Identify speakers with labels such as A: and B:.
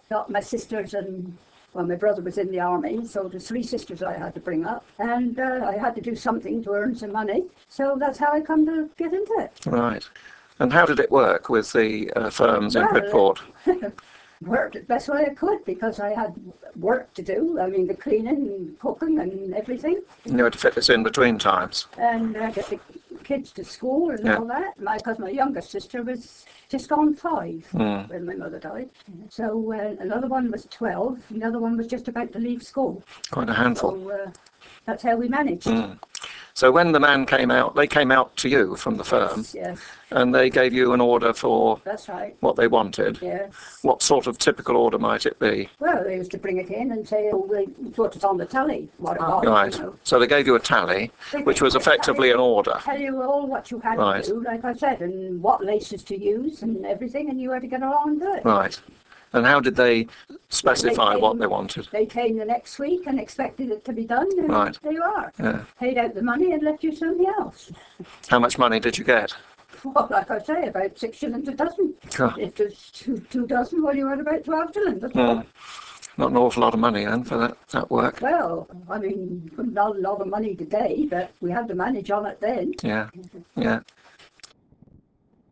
A: got my sisters and, well, my brother was in the army, so there's 3 sisters I had to bring up. And I had to do something to earn some money. So that's how I come to get into it.
B: Right. And how did it work with the firms in Bridport?
A: Worked the best way I could because I had work to do. I mean, the cleaning and cooking and everything.
B: You had to fit this in between times.
A: And get the kids to school and all that. Because my youngest sister was just gone 5 when my mother died. So another one was 12. And the other one was just about to leave school.
B: Quite a handful.
A: So that's how we managed.
B: So when the man came out, they came out to you from the firm,
A: Yes.
B: and they gave you an order for
A: That's right.
B: what they wanted.
A: Yes.
B: What sort of typical order might it be?
A: Well, they used to bring it in and say, oh, they put it on the tally, what it was.
B: Right.
A: You know.
B: So they gave you a tally, which was effectively an order.
A: Tell you all what you had to do, like I said, and what laces to use and everything, and you had to get along and do it.
B: Right. And how did they specify what they wanted?
A: They came the next week and expected it to be done, and there you are.
B: Yeah.
A: Paid out the money and left you something else.
B: How much money did you get?
A: Well, like I say, about 6 shillings a dozen.
B: God.
A: If there's two dozen, well, you had about 12 shillings. That's all.
B: Not an awful lot of money then for that work.
A: Well, I mean, not a lot of money today, but we had to manage on it then.
B: Yeah, yeah.